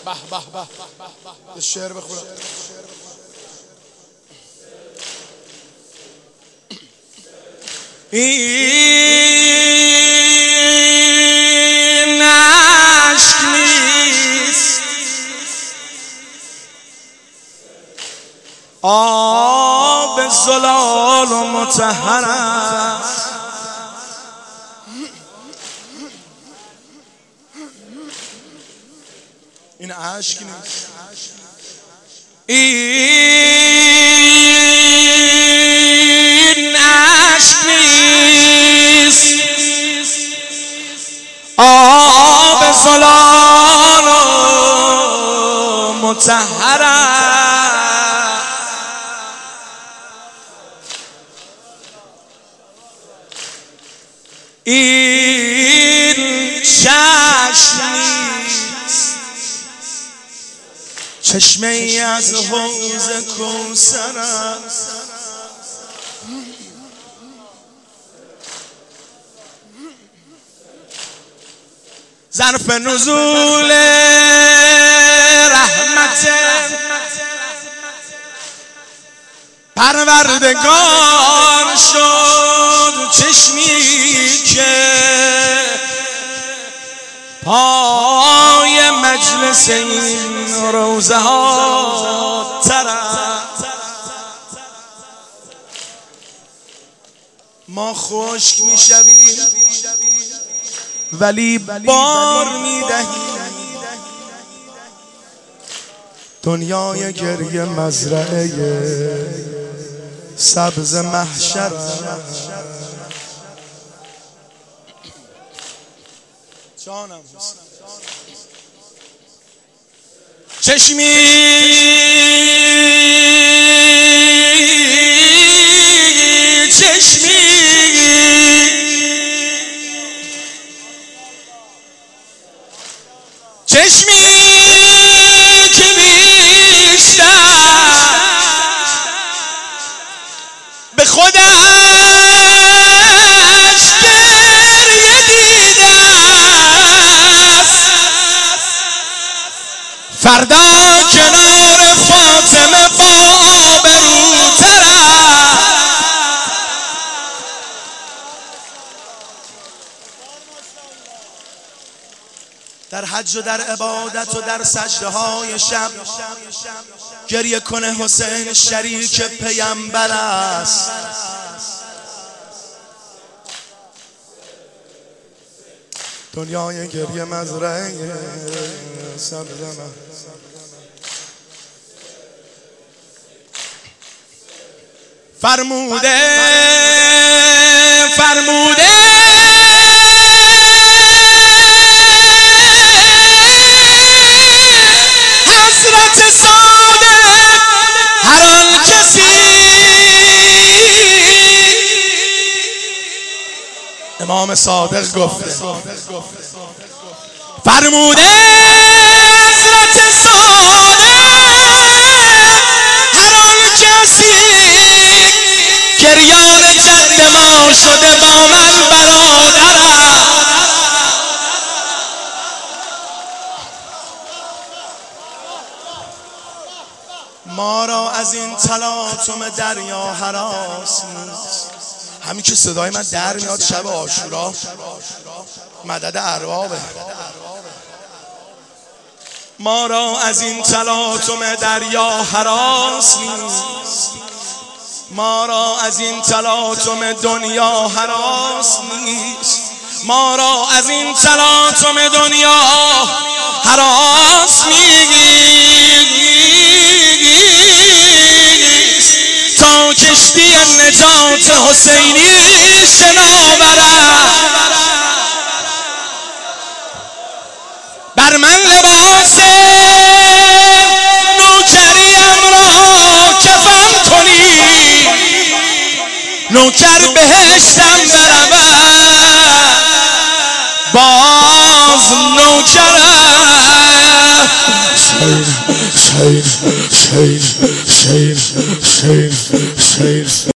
به شعر بخونم. این عشق نیست، آب زلال و مطهر است. این عشق نیست، این عشق نیست، آب زلال و مطهر است. این چشم نیست، چشمه ای از حوض کوثر است. ظرف نزول رحمت پروردگار شد، چشمی که پای مجلس این روزه ها تر است. ما خشک میشویم ولی بار میدهیم. دنیای گریه مزرعه سبز محشر جانم. چشمی که بیشتر به خودش گریه دیده است، فردا کنار فاطمه با آبروتر است. در حج و در عبادت و در سجده های شب گریه کنه، حسین شریک پیامبر است. دنیای گریه مزرعه سبز فرموده حضرت صادق هر آن کسی، امام صادق گفته، فرموده حضرت صادق هر آن کسی گریان جد ما شده با من برادر است. ما را از این تلاطم دریا هراس نیست. همین که صدای من در میاد شب عاشورا مدد اربابه. ما را از این تلاطم دریا هراس نیست، ما را از این تلاطم دنیا هراس نیست، ما را از این تلاطم دنیا هراس نیست، تا کشتی نجات حسینی شناورد. بر من لباس نوکریم را کفن کنی، نوکر بهشتم برود، باز نوکرم. شین